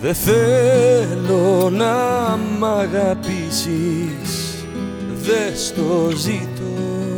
Δε θέλω να μ' αγαπήσεις, δε στο ζητώ,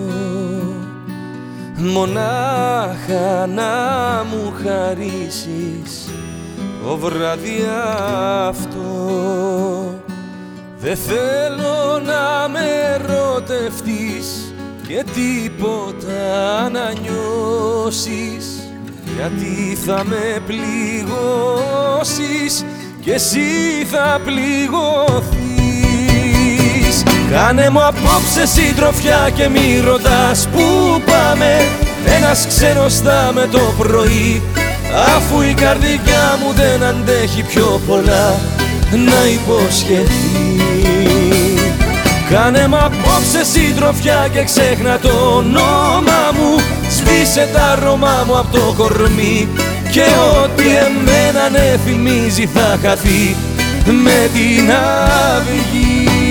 μονάχα να μου χαρίσεις το βράδυ αυτό. Δε θέλω να με ερωτευτείς και τίποτα να νιώσεις, γιατί θα με πληγώσεις και εσύ θα πληγωθείς. Κάνε μου απόψε συντροφιά και μη ρωτάς πού πάμε, ένας ξένος θα με το πρωί, αφού η καρδιά μου δεν αντέχει πιο πολλά να υποσχεθεί. Κάνε μ' απόψε συντροφιά και ξέχνα το όνομα μου, σβήσε τα αρώμα μου απ' το κορμί και ό,τι εμένα ναι θυμίζει θα χαθεί με την αυγή.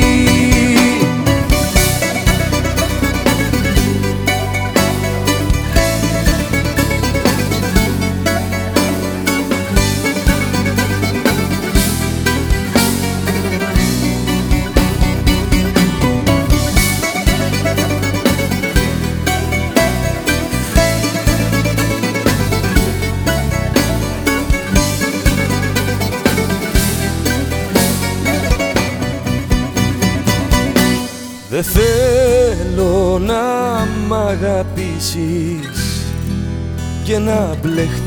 Δε θέλω να μ' αγαπήσεις και να μπλεχτείς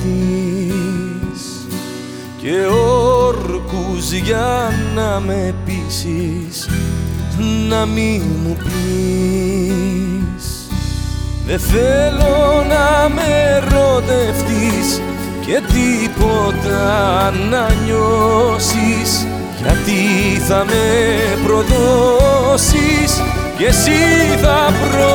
και όρκους για να με πείσεις να μη μου πεις. Δε θέλω να με ερωτευτείς και τίποτα να νιώσεις, γιατί θα με προδώσεις και εσύ θα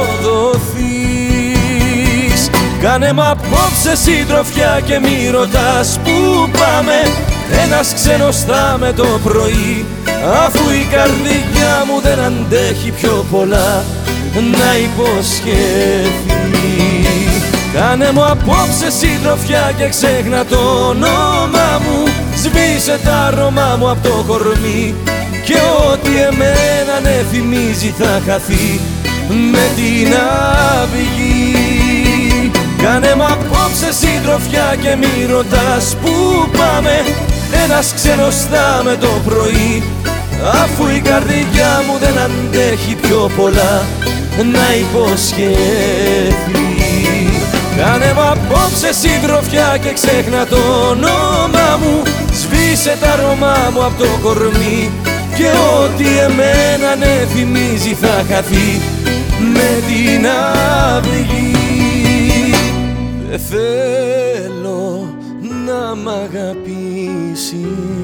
προδοθείς. Κάνε μ' απόψε συντροφιά και μη ρωτάς πού πάμε, ένας ξένος θα με το πρωί, αφού η καρδιά μου δεν αντέχει πιο πολλά να υποσχεθεί. Κάνε μου απόψε συντροφιά και ξέχνα το όνομα μου, σβήσε τα αρώμα μου απ' το κορμί και ό,τι εμένα ναι θυμίζει θα χαθεί με την αυγή. Κάνε μ' απόψε συντροφιά και μη ρωτάς πού πάμε, ένας ξένος θα με το πρωί, αφού η καρδιά μου δεν αντέχει πιο πολλά να υποσχεθεί. Κάνε μ' απόψε συντροφιά και ξέχνα το όνομα μου, σβήσε τα αρώμα μου απ' το κορμί και ό,τι εμένα ναι θυμίζει θα χαθεί με την αυγή. Δε θέλω να μ' αγαπήσεις